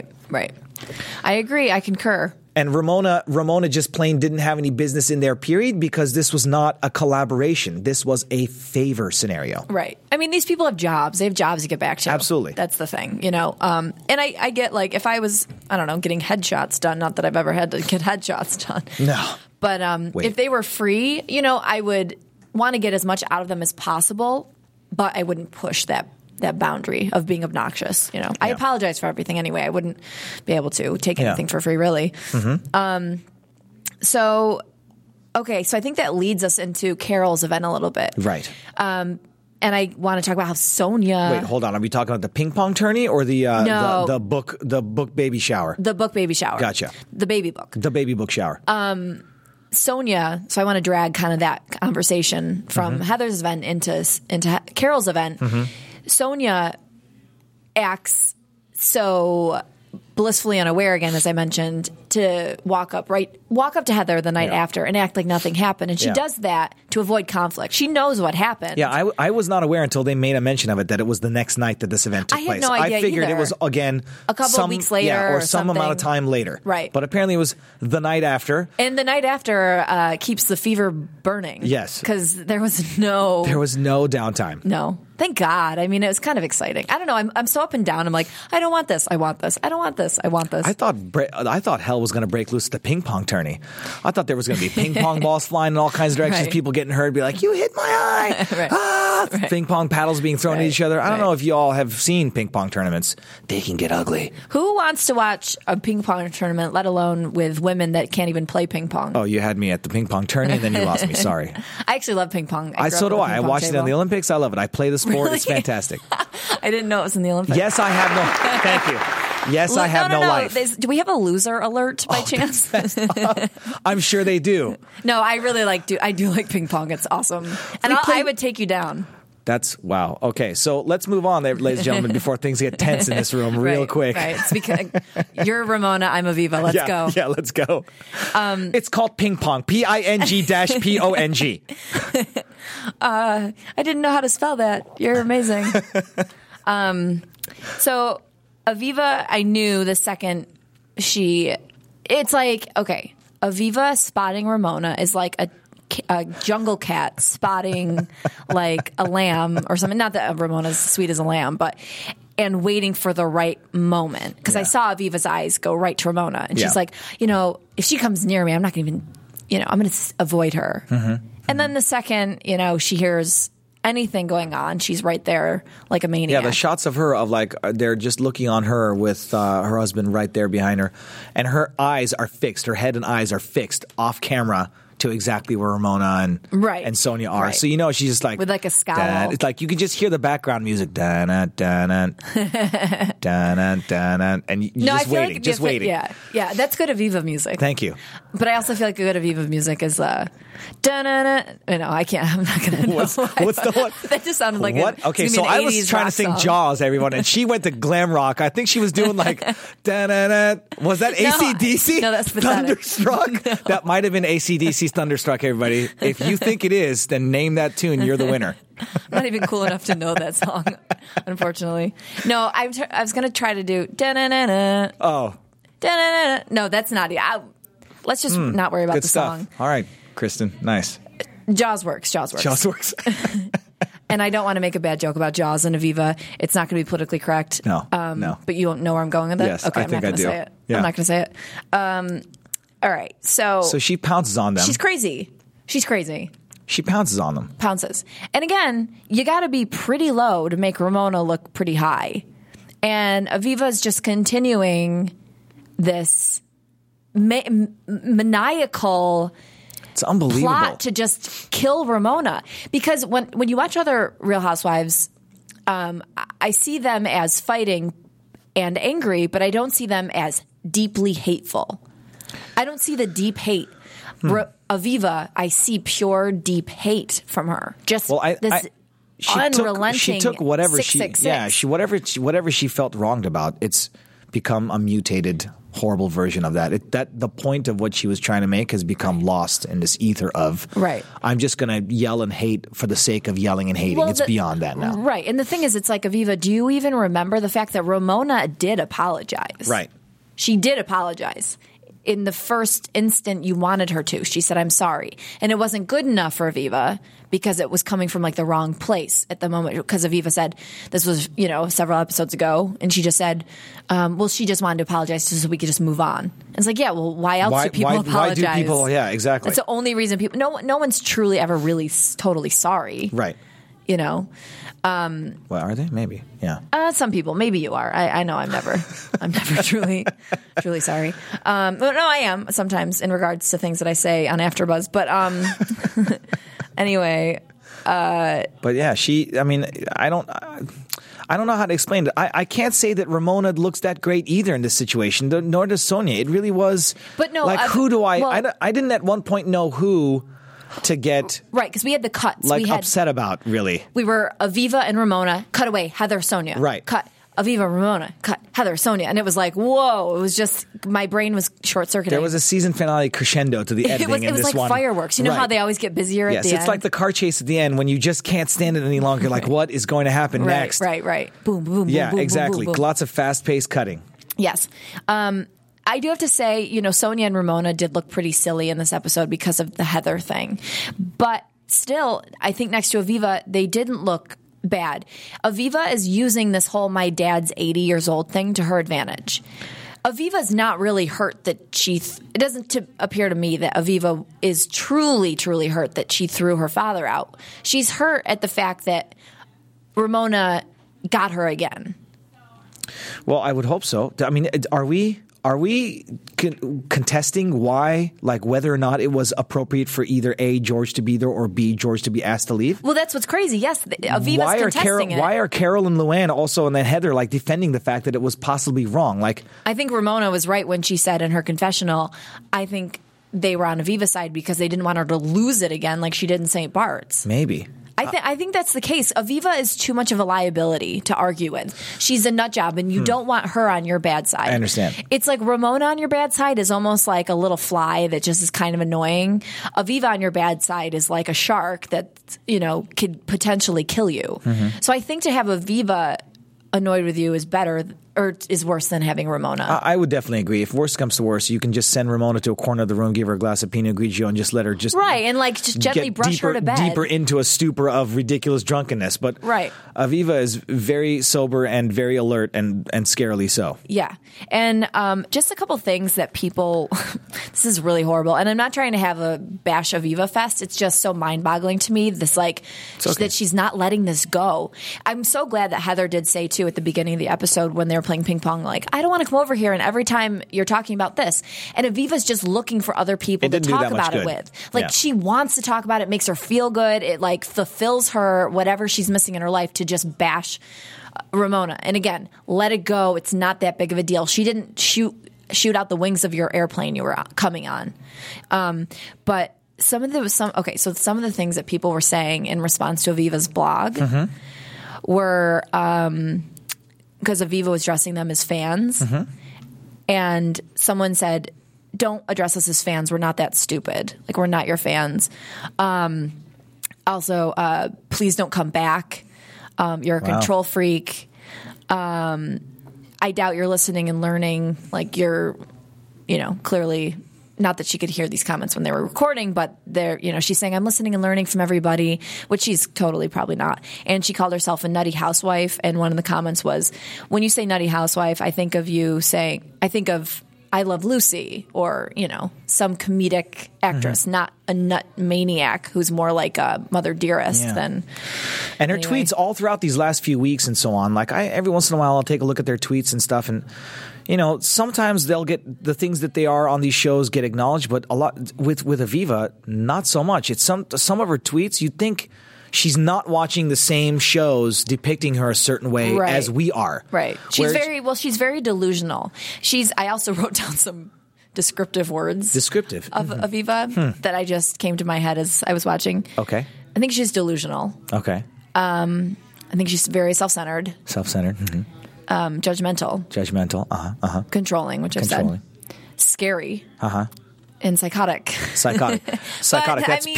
C: I agree, I concur.
D: And Ramona just plain didn't have any business in there, period, because this was not a collaboration. This was a favor scenario.
C: Right. I mean, these people have jobs. They have jobs to get back to.
D: Absolutely.
C: That's the thing, And I get, like, if I was, I don't know, getting headshots done, not that I've ever had to get headshots done.
D: No.
C: But if they were free, I would want to get as much out of them as possible, but I wouldn't push that boundary of being obnoxious. I apologize for everything anyway. I wouldn't be able to take anything for free, really. So I think that leads us into Carol's event a little bit.
D: Right.
C: And I want to talk about how Sonia.
D: Wait, hold on. Are we talking about the ping pong tourney or the book baby shower?
C: The book baby shower.
D: Gotcha.
C: The baby book.
D: The baby book shower.
C: Sonia, so I want to drag kind of that conversation from Heather's event into Carol's event. Sonia acts so blissfully unaware, again, as I mentioned, to walk up to Heather the night after and act like nothing happened. And she does that to avoid conflict. She knows what happened.
D: Yeah, I was not aware until they made a mention of it that it was the next night that this event took place.
C: I had no idea
D: I figured
C: either.
D: It was, again,
C: a couple of weeks later
D: or some amount of time later.
C: Right.
D: But apparently it was the night after.
C: And the night after keeps the fever burning.
D: Yes.
C: Because there was no
D: downtime.
C: No. Thank God. I mean, it was kind of exciting. I don't know. I'm so up and down. I'm like, I don't want this. I want this. I don't want this. I want this.
D: I thought hell was going to break loose at the ping pong tourney. I thought there was going to be ping pong balls flying in all kinds of directions. People getting hurt, be like, you hit my eye. Ping pong paddles being thrown at each other. I don't know if you all have seen ping pong tournaments. They can get ugly.
C: Who wants to watch a ping pong tournament, let alone with women that can't even play ping pong?
D: Oh, you had me at the ping pong tourney and then you lost me. Sorry.
C: I actually love ping pong.
D: So do I. I watched it on the Olympics. I love it. I play the sport.
C: Really?
D: It's fantastic.
C: I didn't know it was in the Olympics.
D: Yes, I have no. Thank you. Yes, I have no life.
C: Do we have a loser alert by chance?
D: I'm sure they do.
C: No, I really I do like ping pong. It's awesome. And I would take you down.
D: That's wow. Okay, so let's move on, there, ladies and gentlemen, before things get tense in this room real quick.
C: Right. It's because you're Ramona, I'm Aviva. Let's go.
D: Yeah, let's go. It's called ping pong. PING-PONG.
C: I didn't know how to spell that. You're amazing. So Aviva, I knew the second it's like, okay, Aviva spotting Ramona is like a jungle cat spotting like a lamb or something. Not that Ramona's sweet as a lamb, and waiting for the right moment. Because I saw Aviva's eyes go right to Ramona, and she's like, if she comes near me, I'm not going to even, I'm going to avoid her. Mm-hmm. And then the second, she hears anything going on, she's right there like a maniac.
D: Yeah, the shots of her they're just looking on her with her husband right there behind her, and her eyes are fixed. Her head and eyes are fixed off camera to exactly where Ramona and Sonia are. Right. So she's just like
C: with like a scowl.
D: It's like you can just hear the background music, and you're just waiting,
C: like
D: just waiting.
C: Yeah, that's good Aviva music.
D: Thanve you.
C: But I also feel like good Aviva music is I can't. I'm not gonna know.
D: What's the one?
C: That just sounded like
D: what? Okay, so I was trying to sing
C: song.
D: Jaws, everyone, and she went to glam rock. I think she was doing like da-na-na. Was that AC/DC?
C: No, that's pathetic.
D: Thunderstruck. No. That might have been AC/DC's Thunderstruck. Everybody, if you think it is, then name that tune. You're the winner.
C: I'm not even cool enough to know that song, unfortunately. No, I was going to try to do da-na-na-na.
D: Oh.
C: Da-na-na-na. No, that's not it. Let's just not worry about
D: good
C: the
D: stuff.
C: song.
D: All right, Kristen. Nice.
C: Jaws works. And I don't want to make a bad joke about Jaws and Aviva. It's not going to be politically correct.
D: No, no.
C: But you won't know where I'm going with it?
D: Yes,
C: okay,
D: I think I do.
C: Say it.
D: Yeah.
C: I'm not going to say it. All right, so
D: she pounces on them.
C: She's crazy.
D: She pounces on them.
C: Pounces. And again, you got to be pretty low to make Ramona look pretty high. And Aviva's just continuing this maniacal
D: it's unbelievable
C: plot to just kill Ramona. Because when you watch other Real Housewives, I see them as fighting and angry, but I don't see them as deeply hateful. I don't see the deep hate. Aviva, I see pure deep hate from her. Just unrelenting.
D: She took whatever
C: 666.
D: Whatever she felt wronged about. It's become a mutated, horrible version of that. The point of what she was trying to make has become lost in this ether of I'm just going to yell and hate for the sake of yelling and hating. It's beyond that now.
C: Right. And the thing is, it's like, Aviva, do you even remember the fact that Ramona did apologize?
D: Right.
C: She did apologize. In the first instant you wanted her to. She said, I'm sorry. And it wasn't good enough for Aviva because it was coming from like the wrong place at the moment. Because Aviva said, this was, several episodes ago. And she just said, she just wanted to apologize so we could just move on. And it's like, yeah, well, why else do people apologize?
D: Why do people, yeah, exactly.
C: That's the only reason people, no one's truly ever really totally sorry.
D: Right.
C: Well,
D: are they? Maybe. Yeah.
C: Some people. Maybe you are. I know I'm never truly sorry. But no, I am sometimes in regards to things that I say on AfterBuzz. But anyway.
D: But yeah, I don't know how to explain it. I can't say that Ramona looks that great either in this situation, nor does Sonia. It really was.
C: But no,
D: who do I didn't at one point know who to get
C: because we had the cuts.
D: We had upset about, really.
C: We were Aviva and Ramona, cut away, Heather, Sonia.
D: Right.
C: Cut. Aviva, Ramona, cut. Heather, Sonia. And it was like, whoa. It was just, my brain was short-circuiting.
D: There was a season finale crescendo to the editing in this one.
C: It was like fireworks. You know how they always get busier at the end?
D: Yes, it's like the car chase at the end when you just can't stand it any longer. Like, what is going to happen next?
C: Right. Boom, boom,
D: yeah,
C: boom,
D: exactly.
C: Boom, boom.
D: Lots of fast-paced cutting.
C: Yes. I do have to say, Sonia and Ramona did look pretty silly in this episode because of the Heather thing. But still, I think next to Aviva, they didn't look bad. Aviva is using this whole my dad's 80 years old thing to her advantage. Aviva's not really hurt that it doesn't appear to me that Aviva is truly, truly hurt that she threw her father out. She's hurt at the fact that Ramona got her again.
D: Well, I would hope so. I mean, are we contesting why, like whether or not it was appropriate for either A, George to be there, or B, George to be asked to leave?
C: Well, that's what's crazy. Yes, Aviva's contesting it.
D: Why are Carol and Luann also and then Heather defending the fact that it was possibly wrong?
C: I think Ramona was right when she said in her confessional, I think they were on Aviva's side because they didn't want her to lose it again like she did in St. Bart's.
D: Maybe.
C: I think that's the case. Aviva is too much of a liability to argue with. She's a nut job, and you don't want her on your bad side.
D: I understand.
C: It's like Ramona on your bad side is almost like a little fly that just is kind of annoying. Aviva on your bad side is like a shark that, could potentially kill you.
D: Mm-hmm.
C: So I think to have Aviva annoyed with you is better or is worse than having Ramona.
D: I would definitely agree. If worse comes to worse, you can just send Ramona to a corner of the room, give her a glass of Pinot Grigio, and just let her just
C: and just gently brush her to bed.
D: Deeper into a stupor of ridiculous drunkenness. But Aviva is very sober and very alert and scarily so.
C: Yeah. And just a couple things that people – this is really horrible. And I'm not trying to have a bash Aviva fest. It's just so mind-boggling to me, this that she's not letting this go. I'm so glad that Heather did say, too, at the beginning of the episode when they were playing ping pong, I don't want to come over here and every time you're talking about this. And Aviva's just looking for other people to talk about it with. She wants to talk about it, makes her feel good. It fulfills her whatever she's missing in her life to just bash Ramona. And again, let it go. It's not that big of a deal. She didn't shoot out the wings of your airplane you were coming on. But some of the things that people were saying in response to Aviva's blog were because Aviva was addressing them as fans. And someone said, don't address us as fans. We're not that stupid. We're not your fans. Also, please don't come back. You're a control freak. I doubt you're listening and learning. You're, clearly not that she could hear these comments when they were recording, but she's saying, I'm listening and learning from everybody, which she's totally probably not. And she called herself a nutty housewife. And one of the comments was, when you say nutty housewife, I think of I Love Lucy or, some comedic actress, not a nut maniac who's more like a Mother Dearest than.
D: And her tweets all throughout these last few weeks and so on. Every once in a while I'll take a look at their tweets and stuff, and sometimes they'll get the things that they are on these shows get acknowledged, but a lot with Aviva, not so much. It's some of her tweets you'd think she's not watching the same shows depicting her a certain way as we are.
C: Right. She's very delusional. I also wrote down some descriptive words. Of Aviva that I just came to my head as I was watching.
D: Okay.
C: I think she's delusional.
D: Okay.
C: I think she's very self-centered. Judgmental. Controlling, which I've said. Scary. And psychotic.
D: Psychotic. That's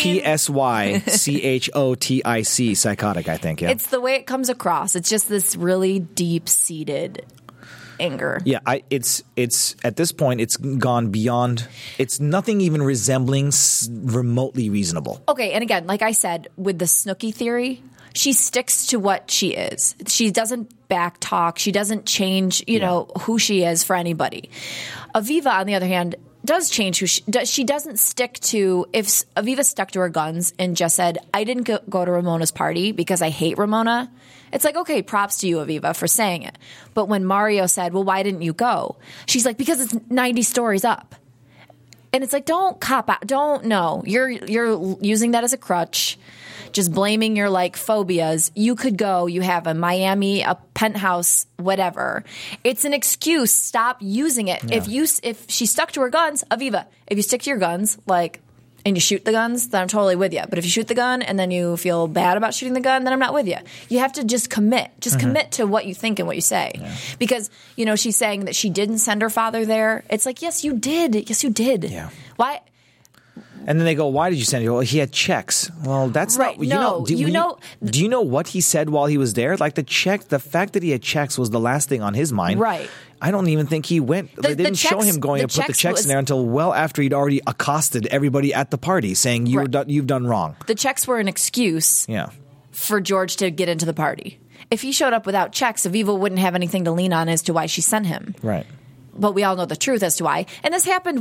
D: PSYCHOTIC. Psychotic, I think. Yeah.
C: It's the way it comes across. It's just this really deep-seated anger.
D: Yeah, it's at this point it's gone beyond. It's nothing even resembling remotely reasonable.
C: Okay, and again, like I said, with the Snooki theory, she sticks to what she is. She doesn't back talk. She doesn't change, who she is for anybody. Aviva, on the other hand, does change who she does. She doesn't stick to, if Aviva stuck to her guns and just said, I didn't go to Ramona's party because I hate Ramona. It's okay, props to you, Aviva, for saying it. But when Mario said, well, why didn't you go? She's like, because it's 90 stories up. And it's don't cop out. Don't know. You're using that as a crutch. Just blaming your phobias. You could go. You have a Miami, a penthouse, whatever. It's an excuse. Stop using it. Yeah. If she stuck to her guns, Aviva, if you stick to your guns, and you shoot the guns, then I'm totally with you. But if you shoot the gun and then you feel bad about shooting the gun, then I'm not with you. You have to just commit. Just commit to what you think and what you say. Yeah. Because, she's saying that she didn't send her father there. It's yes, you did. Yes, you did. Yeah. Why?
D: And then they go, why did you send it? Well, he had checks. Well, that's
C: right.
D: not, do you know what he said while he was there? The fact that he had checks was the last thing on his mind.
C: Right.
D: I don't even think he went. They didn't show him going to put the checks in there until well after he'd already accosted everybody at the party saying, you've done wrong.
C: The checks were an excuse for George to get into the party. If he showed up without checks, Aviva wouldn't have anything to lean on as to why she sent him.
D: Right.
C: But we all know the truth as to why. And this happened,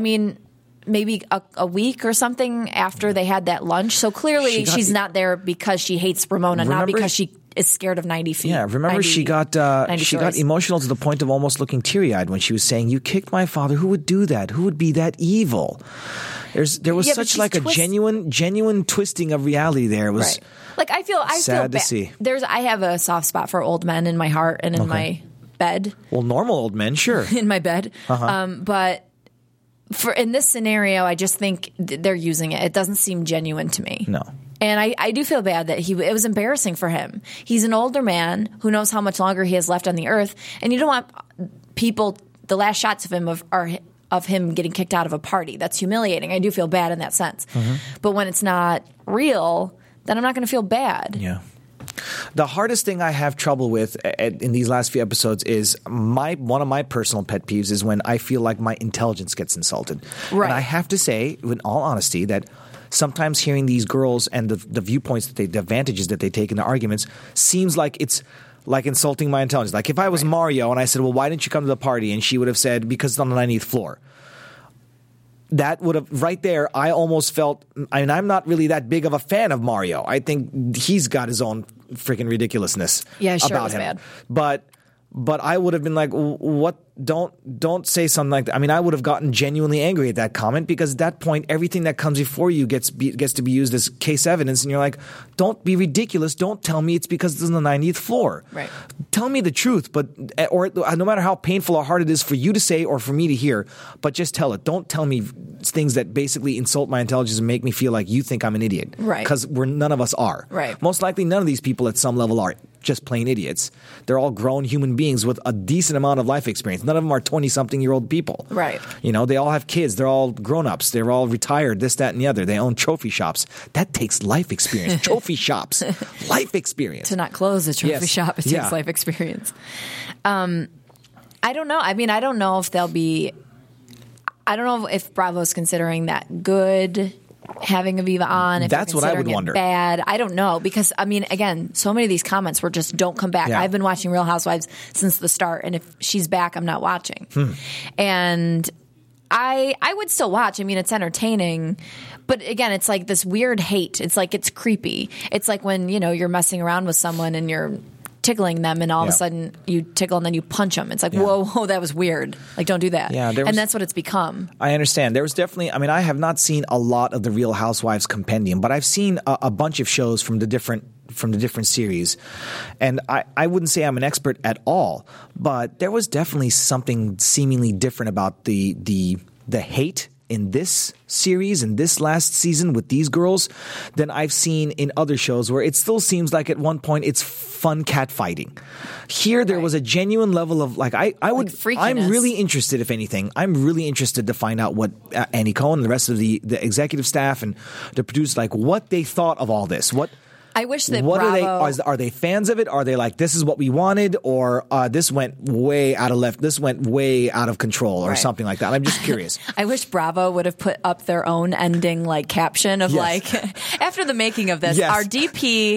C: maybe a week or something after they had that lunch. So clearly she's not there because she hates Ramona, not because she is scared of 90 feet.
D: Yeah, remember she got emotional to the point of almost looking teary-eyed when she was saying, you kicked my father. Who would do that? Who would be that evil? There was such a genuine twisting of reality there. It was
C: I feel
D: sad
C: to
D: see.
C: I have a soft spot for old men in my heart and in my bed.
D: Well, normal old men, sure.
C: In my bed. But in this scenario, I just think they're using it. It doesn't seem genuine to me.
D: No.
C: And I do feel bad that it was embarrassing for him. He's an older man who knows how much longer he has left on the earth, and you don't want people, the last shots of him are of him getting kicked out of a party. That's humiliating. I do feel bad in that sense. But when it's not real, then I'm not going to feel bad.
D: Yeah. The hardest thing I have trouble with in these last few episodes is one of my personal pet peeves is when I feel like my intelligence gets insulted.
C: Right.
D: And I have to say, in all honesty, that sometimes hearing these girls and the viewpoints the advantages that they take in the arguments seems like it's like insulting my intelligence. Like if I was Mario and I said, well, why didn't you come to the party? And she would have said, because it's on the 90th floor. That would have, right there, I almost felt, I mean, I'm not really that big of a fan of Mario. I think he's got his own freaking ridiculousness about him.
C: Bad.
D: But I would have been like, what? Don't say something like that. I mean, I would have gotten genuinely angry at that comment because at that point, everything that comes before you gets to be used as case evidence. And you're like, don't be ridiculous. Don't tell me it's because it's on the 90th floor.
C: Right. Tell
D: me the truth, or no matter how painful or hard it is for you to say or for me to hear, but just tell it. Don't tell me things that basically insult my intelligence and make me feel like you think I'm an idiot.
C: Right.
D: Because none of us are.
C: Right.
D: Most likely none of these people at some level are just plain idiots. They're all grown human beings with a decent amount of life experience. None of them are 20-something-year-old people.
C: Right.
D: You know, they all have kids. They're all grown-ups. They're all retired, this, that, and the other. They own trophy shops. That takes life experience. Trophy shops. Life experience.
C: To not close a trophy shop, it takes life experience. I don't know. I mean, I don't know if they'll be – I don't know if Bravo's considering that good – having Aviva on, if
D: that's what I would wonder.
C: Bad, I don't know, because I mean, again, so many of these comments were just don't come back.
D: Yeah.
C: I've been watching Real Housewives since the start, and if she's back, I'm not watching. And I would still watch. I mean, it's entertaining, but again, it's like this weird hate. It's like it's creepy. It's like when you're messing around with someone and you're tickling them, and all of a sudden you tickle and then you punch them. It's like, whoa, that was weird. Like, don't do that. Yeah, and that's what it's become.
D: I understand. There was definitely, I mean, I have not seen a lot of the Real Housewives compendium, but I've seen a bunch of shows from the different series. And I wouldn't say I'm an expert at all, but there was definitely something seemingly different about the hate in this series, in this last season with these girls, than I've seen in other shows where it still seems like at one point it's fun catfighting. Here, there was a genuine level of like, I'm really interested, if anything, I'm really interested to find out what Andy Cohen and the rest of the executive staff and the producers, like what they thought of all this.
C: I wish that Bravo...
D: Are they fans of it? Are they like, this is what we wanted? Or this went way out of control or something like that? I'm just curious.
C: I wish Bravo would have put up their own ending like caption of like, after the making of this, our DP,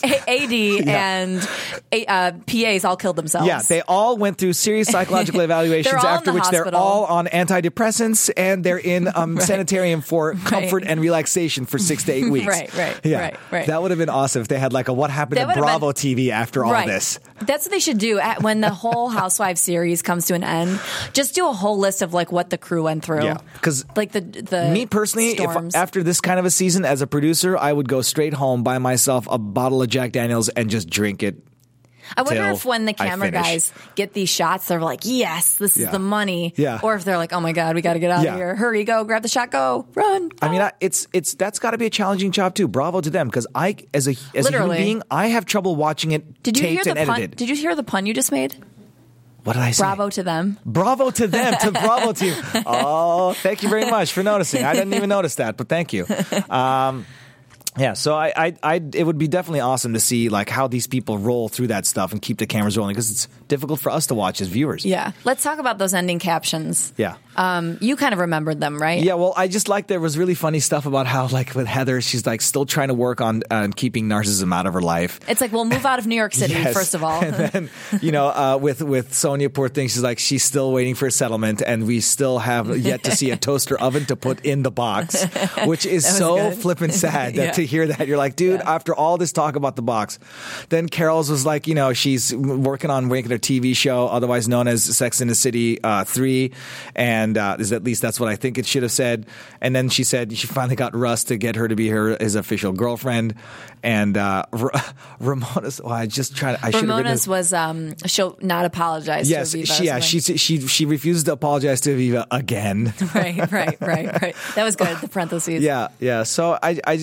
C: AD, and PAs all killed themselves.
D: Yeah, they all went through serious psychological evaluations after which they're all on antidepressants and they're in sanitarium for comfort and relaxation for 6 to 8 weeks.
C: Right.
D: That would have been awesome if they had like a what happened to Bravo TV after all this.
C: That's what they should do when the whole Housewives series comes to an end. Just do a whole list of like what the crew went through. Yeah,
D: because
C: like the
D: me personally, if after this kind of a season as a producer, I would go straight home, buy myself a bottle of Jack Daniels and just drink it.
C: I wonder if when the camera guys get these shots, they're like, yes, this is the money.
D: Yeah.
C: Or if they're like, oh my God, we got to get out of here. Hurry, go, grab the shot, go, run.
D: I mean, that's got to be a challenging job too. Bravo to them, because as a human being, I have trouble watching it taped and edited.
C: Did you hear the pun you just made?
D: What did I say?
C: Bravo to them.
D: Bravo to them, to Bravo team. Oh, thank you very much for noticing. I didn't even notice that, but thank you. Yeah, so it would be definitely awesome to see like how these people roll through that stuff and keep the cameras rolling, because it's difficult for us to watch as viewers.
C: Yeah, let's talk about those ending captions.
D: Yeah,
C: you kind of remembered them, right?
D: Yeah, well, I just like there was really funny stuff about how like with Heather, she's like still trying to work on keeping narcissism out of her life.
C: It's like, well, move out of New York City first of all,
D: and then with Sonia, poor thing, she's still waiting for a settlement, and we still have yet to see a toaster oven to put in the box, which is so flippin' sad that to hear that you're like, dude, after all this talk about the box. Then Carol's was like, she's working on making a TV show, otherwise known as Sex and the City 3, and at least that's what I think it should have said. And then she said she finally got Russ to get her to be his official girlfriend. And Ramona's,
C: Ramona's was she'll not apologize.
D: Yes,
C: to Aviva.
D: she refuses to apologize to Aviva again.
C: Right. That was good. The parentheses.
D: Yeah. So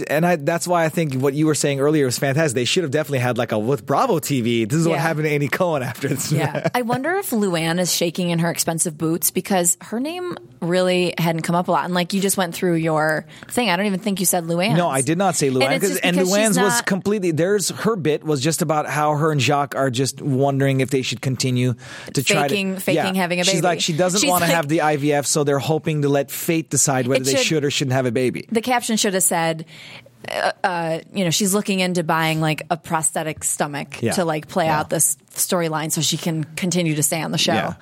D: that's why I think what you were saying earlier was fantastic. They should have definitely had like with Bravo TV. This is what happened to Andy Cohen after this.
C: Yeah. I wonder if Luann is shaking in her expensive boots because her name really hadn't come up a lot. And like you just went through your thing. I don't even think you said Luann.
D: No, I did not say Luann. And Luann's was completely, her bit was just about how her and Jacques are just wondering if they should continue to
C: faking having a baby.
D: She's like, she doesn't want to have the IVF, so they're hoping to let fate decide whether they should or shouldn't have a baby.
C: The caption should have said, she's looking into buying like a prosthetic stomach to like play out this storyline so she can continue to stay on the show.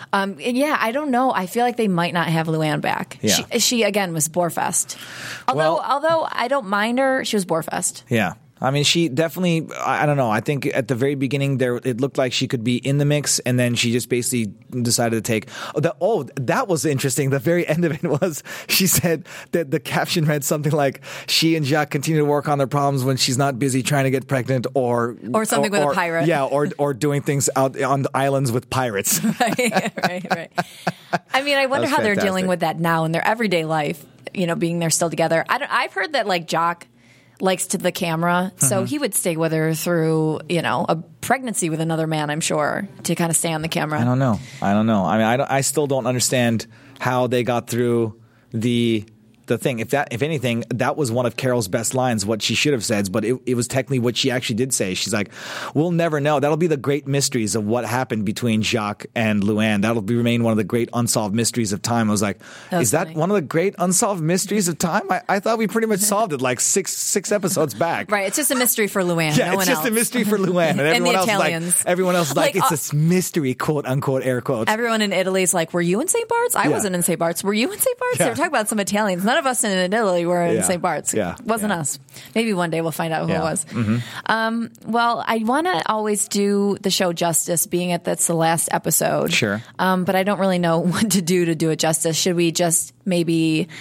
C: I don't know. I feel like they might not have Luann back.
D: Yeah.
C: She again was Borefest. Although I don't mind her, she was Borefest.
D: Yeah. I mean, she definitely, I don't know. I think at the very beginning it looked like she could be in the mix, and then she just basically decided to take. That was interesting. The very end of it was, she said that the caption read something like, she and Jacques continue to work on their problems when she's not busy trying to get pregnant or
C: something with a pirate.
D: Yeah, or doing things out on the islands with pirates.
C: Right. I mean, I wonder how they're dealing with that now in their everyday life, being there still together. I've heard that like Jacques likes to the camera, so he would stay with her through, a pregnancy with another man, I'm sure, to kind of stay on the camera.
D: I don't know. I mean, I still don't understand how they got through the thing. If anything, that was one of Carol's best lines, what she should have said, but it was technically what she actually did say. She's like, we'll never know. That'll be the great mysteries of what happened between Jacques and Luann. That'll remain one of the great unsolved mysteries of time. I was like, is that one of the great unsolved mysteries of time? I thought we pretty much solved it like six episodes back.
C: Right. It's just a mystery for Luann.
D: Yeah,
C: no
D: it's just a mystery for Luann. And everyone else is like, it's a mystery, quote unquote, air quotes.
C: Everyone in Italy is like, were you in St. Bart's? I wasn't in St. Bart's. Were you in St. Bart's? They were talking about some Italians. None of us in Italy were in St. Bart's. Wasn't us. Maybe one day we'll find out who it was.
D: Mm-hmm.
C: Well, I want to always do the show justice, being that's the last episode.
D: Sure.
C: But I don't really know what to do it justice. Should we just maybe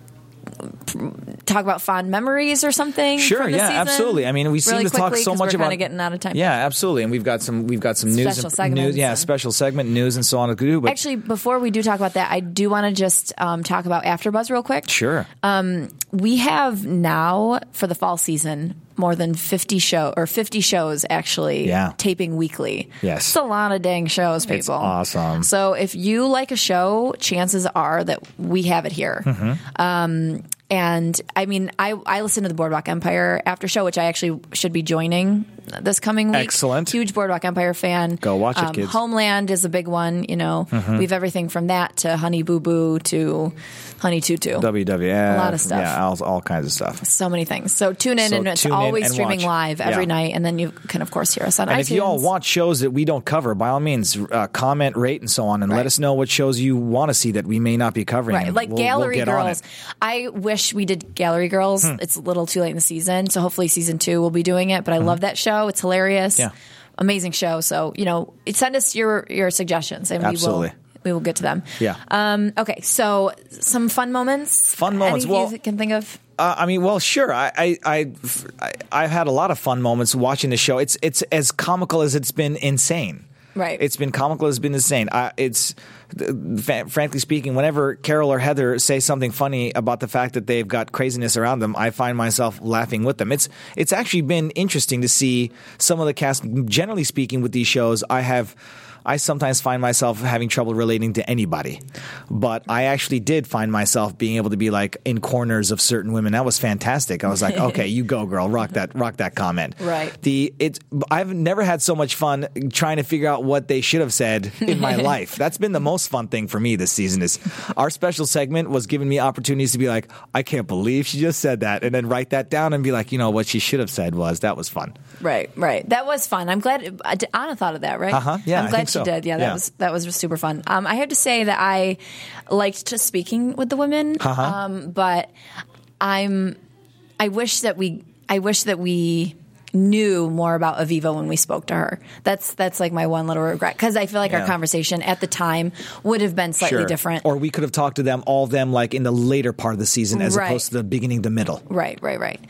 C: talk about fond memories or something?
D: Sure,
C: from the season?
D: Absolutely. I mean, we seem to talk so much
C: we're
D: about
C: kind of getting out of time.
D: Yeah, absolutely. And we've got some
C: special segments.
D: special segment news and so on to do. But
C: actually, before we do talk about that, I do want to just talk about AfterBuzz real quick.
D: Sure.
C: We have now for the fall season more than 50 shows actually taping weekly.
D: Yes.
C: It's a lot of dang shows, people.
D: It's awesome.
C: So if you like a show, chances are that we have it here.
D: Mm-hmm.
C: And I mean, I listen to the Boardwalk Empire after show, which I actually should be joining this coming week.
D: Excellent.
C: Huge Boardwalk Empire fan.
D: Go watch it, kids.
C: Homeland is a big one.
D: Mm-hmm.
C: We have everything from that to Honey Boo Boo to Honey Tutu.
D: WWF.
C: A lot of stuff.
D: Yeah, all kinds of stuff.
C: So many things. So tune in, and it's always streaming live every night. And then you can, of course, hear us on iTunes.
D: And if you all want shows that we don't cover, by all means, comment, rate, and so on, and let us know what shows you want to see that we may not be covering.
C: Right, like Gallery Girls. I wish we did Gallery Girls. It's a little too late in the season, so hopefully season 2 we'll be doing it. But I love that show. It's hilarious.
D: Yeah.
C: Amazing show. So, send us your suggestions, and we will get to them.
D: Yeah.
C: Okay, so some fun moments.
D: Any
C: you can think of?
D: Sure. I've had a lot of fun moments watching the show. It's as comical as it's been insane.
C: Right.
D: It's been comical, it's been insane. Frankly speaking, whenever Carol or Heather say something funny about the fact that they've got craziness around them, I find myself laughing with them. It's actually been interesting to see some of the cast. Generally speaking, with these shows, I sometimes find myself having trouble relating to anybody, but I actually did find myself being able to be like in corners of certain women. That was fantastic. I was like, okay, you go, girl, rock that comment.
C: Right.
D: I've never had so much fun trying to figure out what they should have said in my life. That's been the most fun thing for me this season. Is our special segment was giving me opportunities to be like, I can't believe she just said that, and then write that down and be like, what she should have said was. That was fun.
C: Right. That was fun. I'm glad Anna thought of that. Right.
D: Yeah.
C: I'm glad she did. Yeah, that was super fun. I have to say that I liked just speaking with the women, but I wish that we knew more about Aviva when we spoke to her. That's like my one little regret, because I feel like our conversation at the time would have been slightly different.
D: Or we could have talked to them, all of them, like in the later part of the season as opposed to the beginning, the middle.
C: Right.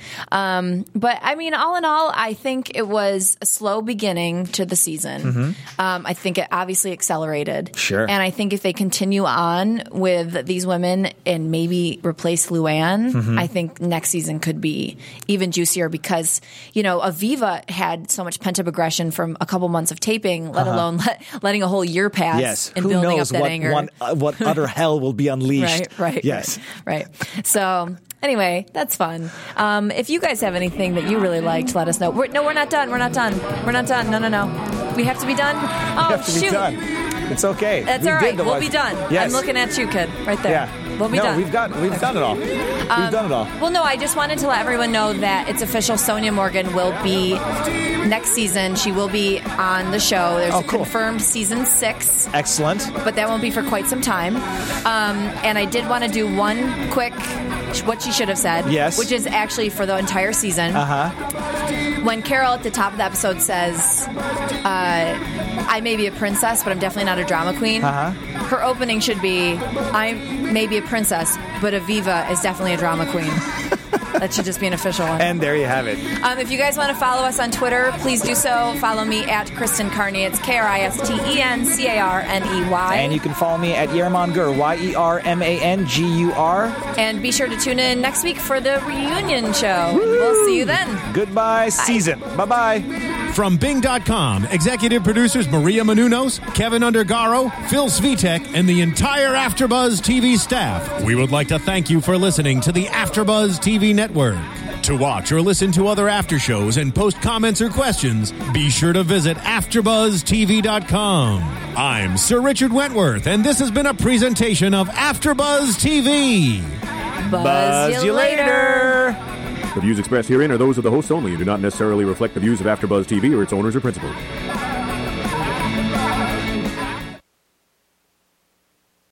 C: But I mean, all in all, I think it was a slow beginning to the season. I think it obviously accelerated.
D: Sure.
C: And I think if they continue on with these women and maybe replace Luann, I think next season could be even juicier, because, you know, Aviva had so much pent-up aggression from a couple months of taping, let alone letting a whole year pass.
D: Yes.
C: And
D: Who
C: building
D: knows
C: up that anger.
D: what utter hell will be unleashed.
C: Right.
D: Yes.
C: Right. So anyway, that's fun. If you guys have anything that you really liked, let us know. We're not done. We're not done. No. We have to be done? Oh,
D: We have to
C: shoot.
D: be done. It's okay.
C: That's all right. We'll be done.
D: Yes.
C: I'm looking at you, kid, right there.
D: Yeah.
C: We'll be done.
D: We've done it all. We've done it all.
C: Well, no, I just wanted to let everyone know that it's official. Sonia Morgan will be next season. She will be on the show. There's a confirmed season 6.
D: Excellent.
C: But that won't be for quite some time. And I did want to do one quick what she should have said.
D: Yes.
C: Which is actually for the entire season. When Carol at the top of the episode says, I may be a princess, but I'm definitely not a drama queen. Her opening should be, I may be a princess, but Aviva is definitely a drama queen. That should just be an official one.
D: And there you have it.
C: If you guys want to follow us on Twitter, please do so. Follow me at Kristen Carney. It's KristenCarney.
D: And you can follow me at Yerman Gur, YERMANGUR.
C: And be sure to tune in next week for the reunion show. And we'll see you then.
D: Goodbye, season. Bye-bye.
A: From Bing.com, executive producers Maria Menounos, Kevin Undergaro, Phil Svitek, and the entire AfterBuzz TV staff, we would like to thank you for listening to the AfterBuzz TV network. To watch or listen to other after shows and post comments or questions, be sure to visit AfterBuzzTV.com. I'm Sir Richard Wentworth, and this has been a presentation of AfterBuzz TV.
C: Buzz you later.
E: The views expressed herein are those of the hosts only and do not necessarily reflect the views of AfterBuzz TV or its owners or principals.